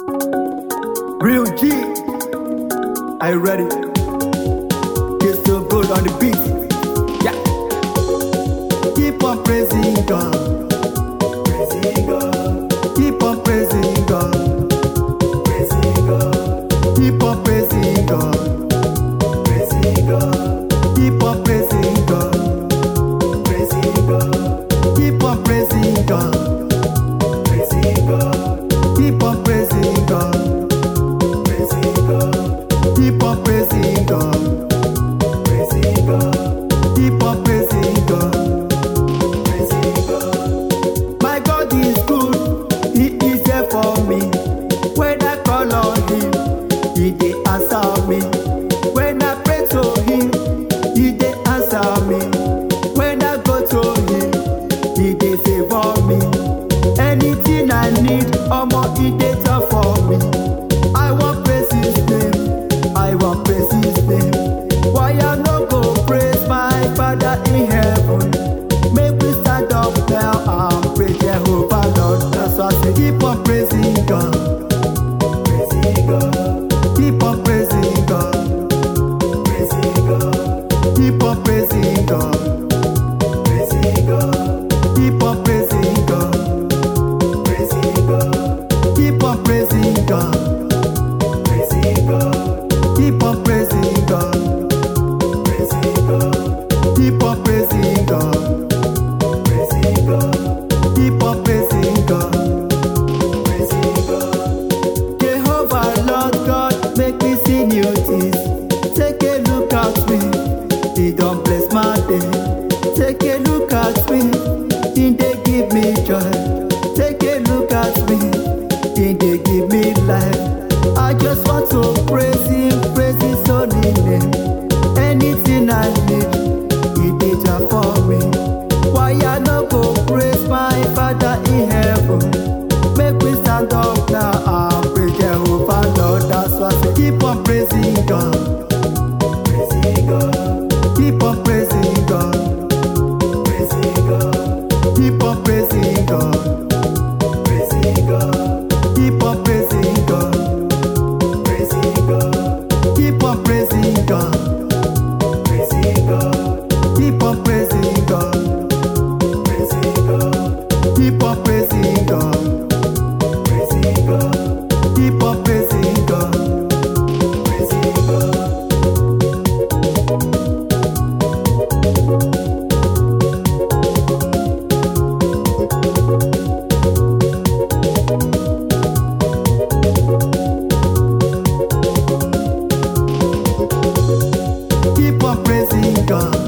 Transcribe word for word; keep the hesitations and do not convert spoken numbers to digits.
Real G, are you ready? It's so good on the beat. Yeah. Keep on praising God. Praising God. Keep on praising God. Praising God. Keep on praising God. Praising God. Keep on praising God. Praising God. Keep on praising God. Praising God. Keep on praising God. Keep on praising God. Praising God. Keep on praising God. Praising God. My God is good. He is there for me. When I call on Him, He dey answer me. When I pray to Him, He dey answer me. When I go to Him, He dey favor me. Anything I need, Omo, He dey do for me. I want praise His name. I want praise His name. Why I no go praise my Father in heaven? Make we stand up now and praise Jehovah Lord. That's why I say keep on praising God. Praising God. Keep on praising God. Praising God. Keep on praising God. Praising God. Keep on praising God. Praising God. Keep on praising God. Praising God. Keep on praising God. Praising God. Keep on praising God. Praising God. Keep on praising God. Praising God. Jehovah Lord God, make me see new things. Take a look at me. He don't bless my day. Take a look at me. He dey give me joy. Take a look at me. He dey give me life. I just want to praise Him, praise His holy name. Anything I need, He did it for me. Why I no go praise my Father in heaven? Make me stand up now and praise Jehovah Lord. That's why I say keep on praising God. Praising God. Keep on praising God. Praising God. Keep on praising God. Praising God. Keep on praising God. Praising God. Keep on praising God. Praising God. Keep on praising God. Praising God. Keep on praising God. Praising God. Keep on praising God. Praising God. Keep on praising God.